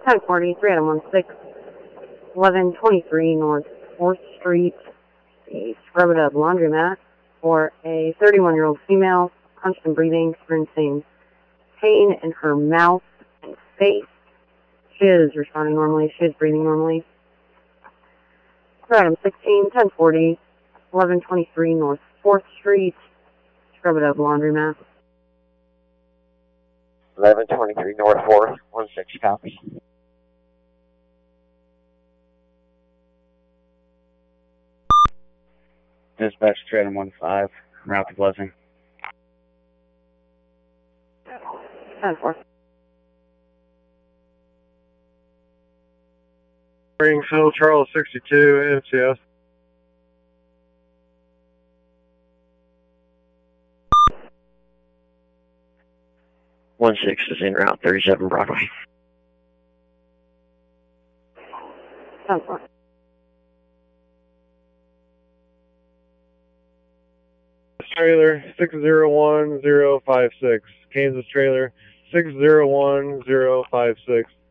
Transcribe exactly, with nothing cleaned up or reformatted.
ten forty, three Adam one six, eleven twenty-three North fourth Street, a scrub-it-up laundromat for a thirty-one-year-old female, punched and breathing, experiencing pain in her mouth and face. She is responding normally. She is breathing normally. three Adam sixteen, ten forty, eleven twenty-three North fourth Street, scrub-it-up laundromat. eleven twenty-three North fourth, one six copy. Dispatch three Adam one five, route to Blessing. ten four. Springfield, Charles sixty-two, N C S. one six is en route, thirty-seven Broadway. ten four. Trailer six zero one zero five six. Kansas trailer six zero one zero five six.